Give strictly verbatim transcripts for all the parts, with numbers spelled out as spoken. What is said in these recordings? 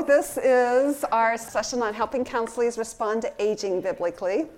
this is our session on helping counselees respond to aging biblically.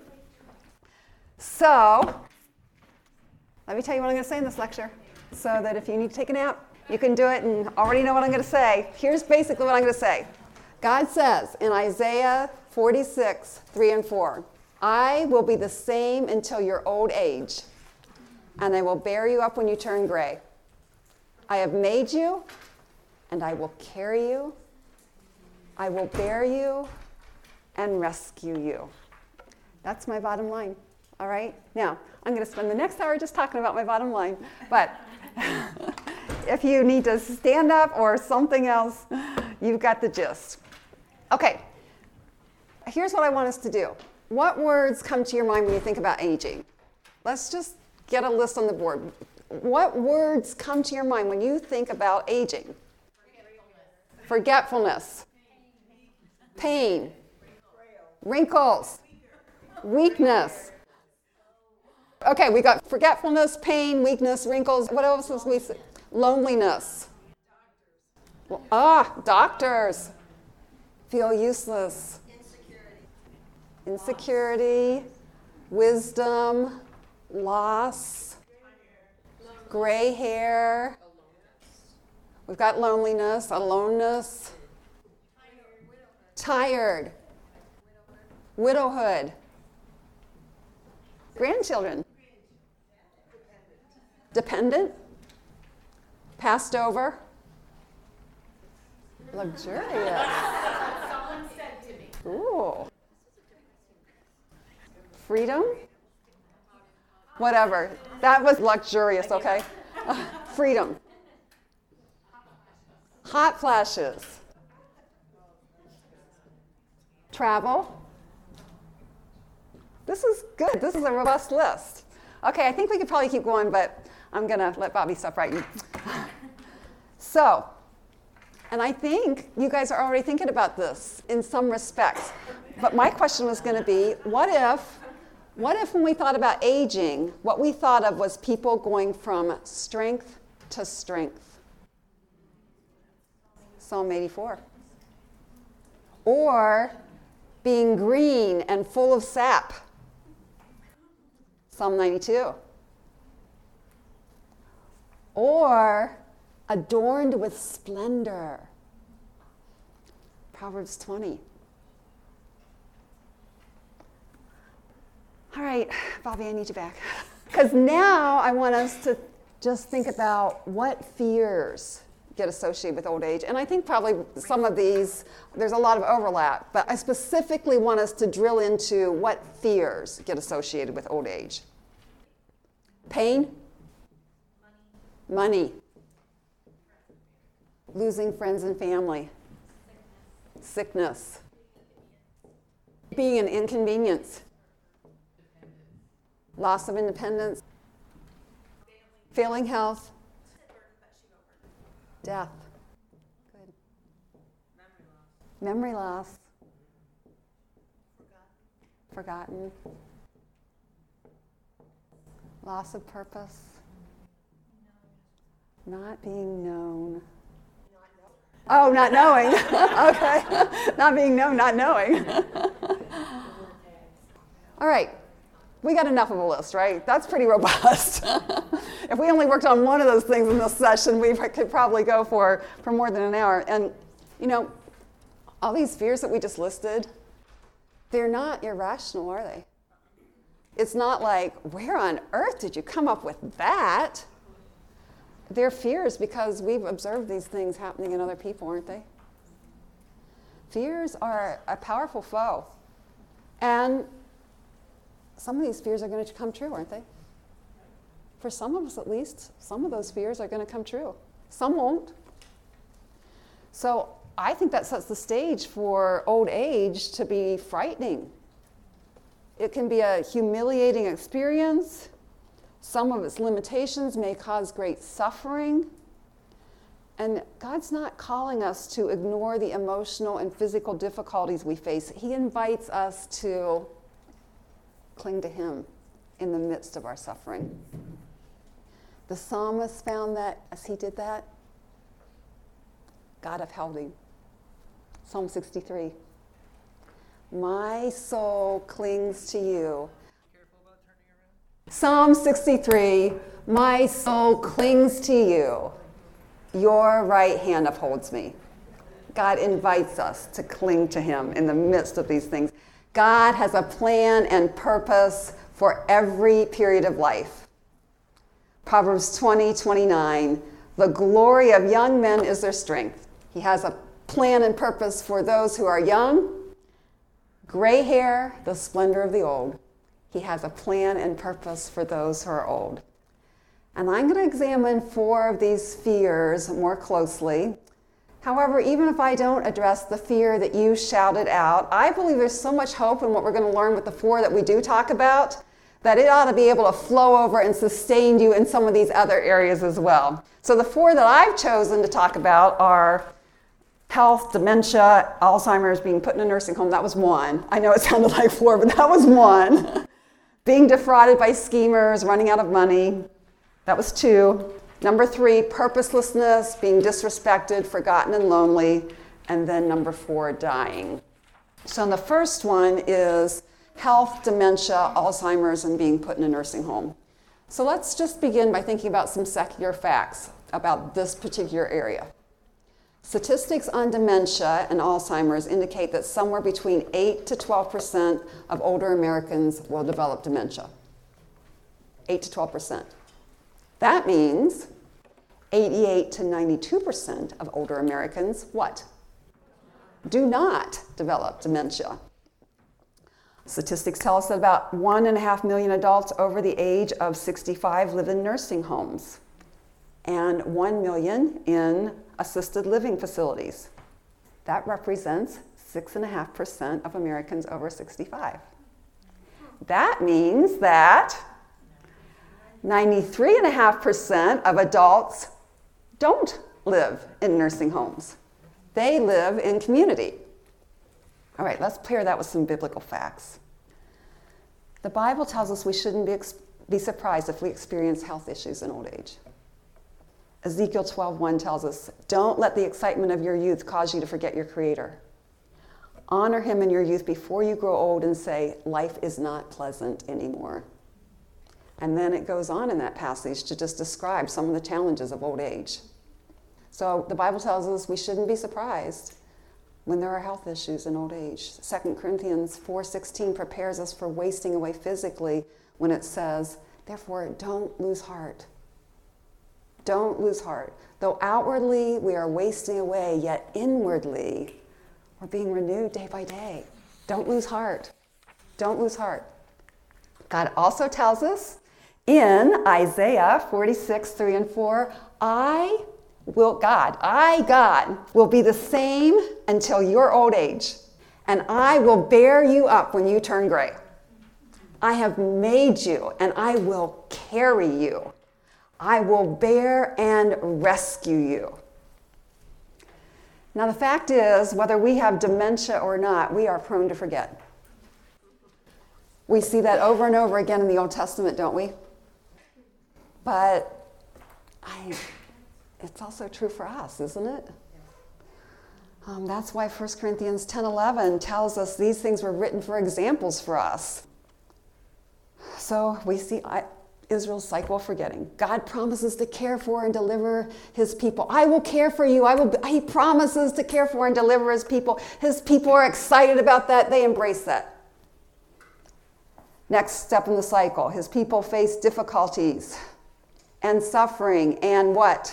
So, let me tell you what I'm going to say in this lecture, so that if you need to take a nap, you can do it and already know what I'm going to say. Here's basically what I'm going to say. God says in Isaiah forty-six, three and four, I will be the same until your old age, and I will bear you up when you turn gray. I have made you, and I will carry you. I will bear you and rescue you. That's my bottom line, all right? Now, I'm going to spend the next hour just talking about my bottom line, but if you need to stand up or something else, you've got the gist. Okay, here's what I want us to do. What words come to your mind when you think about aging? Let's just get a list on the board. What words come to your mind when you think about aging? Forgetfulness. Pain, wrinkles, weakness. Okay, we got forgetfulness, pain, weakness, wrinkles. What else was we say? Loneliness. Ah, doctors. Feel useless. Insecurity. Insecurity, wisdom, loss, gray hair. We've got loneliness, aloneness. Tired, widowhood, grandchildren, dependent, passed over, luxurious. Someone said to me. Ooh. Freedom, whatever. That was luxurious, okay? Uh, freedom, hot flashes. Travel. This is good. This is a robust list. Okay, I think we could probably keep going, but I'm going to let Bobby stop writing. So, and I think you guys are already thinking about this in some respects. But my question was going to be, what if, what if when we thought about aging, what we thought of was people going from strength to strength? Psalm eighty-four. Or being green and full of sap. Psalm ninety-two. Or adorned with splendor. Proverbs twenty. All right, Bobby, I need you back. Because now I want us to just think about what fears get associated with old age. And I think probably some of these, there's a lot of overlap, but I specifically want us to drill into what fears get associated with old age. Pain, money, money. Losing friends and family, sickness, being an inconvenience, loss of independence, failing health, death. Good. Memory loss. Memory loss. Forgotten. Forgotten. Loss of purpose. Not being known. Oh, not knowing. Okay. Not being known, not knowing. All right. We got enough of a list, right? That's pretty robust. If we only worked on one of those things in this session, we could probably go for, for more than an hour. And, you know, all these fears that we just listed, they're not irrational, are they? It's not like, where on earth did you come up with that? They're fears because we've observed these things happening in other people, aren't they? Fears are a powerful foe. And some of these fears are going to come true, aren't they? For some of us at least, some of those fears are going to come true. Some won't. So I think that sets the stage for old age to be frightening. It can be a humiliating experience. Some of its limitations may cause great suffering. And God's not calling us to ignore the emotional and physical difficulties we face. He invites us to cling to Him in the midst of our suffering. The psalmist found that as he did that, God upheld him. Psalm sixty-three. My soul clings to you. Careful about turning around. Psalm sixty-three. My soul clings to you. Your right hand upholds me. God invites us to cling to him in the midst of these things. God has a plan and purpose for every period of life. Proverbs twenty, twenty-nine. The glory of young men is their strength. He has a plan and purpose for those who are young. Gray hair, the splendor of the old. He has a plan and purpose for those who are old. And I'm going to examine four of these fears more closely. However, even if I don't address the fear that you shouted out, I believe there's so much hope in what we're going to learn with the four that we do talk about, that it ought to be able to flow over and sustain you in some of these other areas as well. So the four that I've chosen to talk about are health, dementia, Alzheimer's, being put in a nursing home. That was one. I know it sounded like four, but that was one. Being defrauded by schemers, running out of money. That was two. Number three, purposelessness, being disrespected, forgotten, and lonely. And then number four, dying. So the first one is health, dementia, Alzheimer's, and being put in a nursing home. So let's just begin by thinking about some secular facts about this particular area. Statistics on dementia and Alzheimer's indicate that somewhere between eight to twelve percent of older Americans will develop dementia. eight to twelve percent. That means eighty-eight to ninety-two percent of older Americans, what? Do not develop dementia. Statistics tell us that about one and a half million adults over the age of sixty-five live in nursing homes and one million in assisted living facilities. That represents six point five percent of Americans over sixty-five. That means that ninety-three point five percent of adults don't live in nursing homes. They live in community. All right, let's pair that with some biblical facts. The Bible tells us we shouldn't be, ex- be surprised if we experience health issues in old age. Ezekiel twelve one tells us, don't let the excitement of your youth cause you to forget your Creator. Honor him in your youth before you grow old and say, life is not pleasant anymore. And then it goes on in that passage to just describe some of the challenges of old age. So the Bible tells us we shouldn't be surprised when there are health issues in old age. Second Corinthians four sixteen prepares us for wasting away physically when it says, therefore, don't lose heart. Don't lose heart. Though outwardly we are wasting away, yet inwardly we're being renewed day by day. Don't lose heart. Don't lose heart. God also tells us in Isaiah forty-six, three and four, I will, God, I, God, will be the same until your old age, and I will bear you up when you turn gray. I have made you, and I will carry you. I will bear and rescue you. Now, the fact is, whether we have dementia or not, we are prone to forget. We see that over and over again in the Old Testament, don't we? But I, it's also true for us, isn't it? Um, that's why First Corinthians ten eleven tells us these things were written for examples for us. So we see I, Israel's cycle of forgetting. God promises to care for and deliver his people. I will care for you. I will. He promises to care for and deliver his people. His people are excited about that. They embrace that. Next step in the cycle, his people face difficulties and suffering, and what?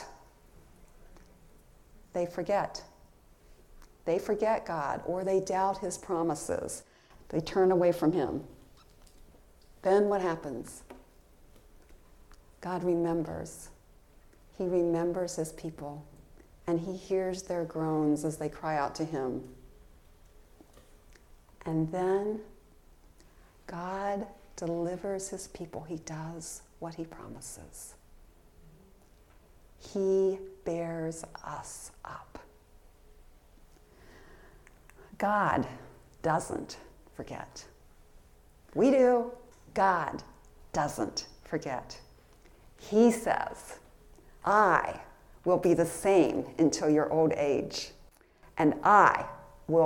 They forget. They forget God, or they doubt his promises. They turn away from him. Then what happens? God remembers. He remembers his people, and he hears their groans as they cry out to him. And then God delivers his people. He does what he promises. He bears us up. God doesn't forget. We do. God doesn't forget. He says, I will be the same until your old age, and I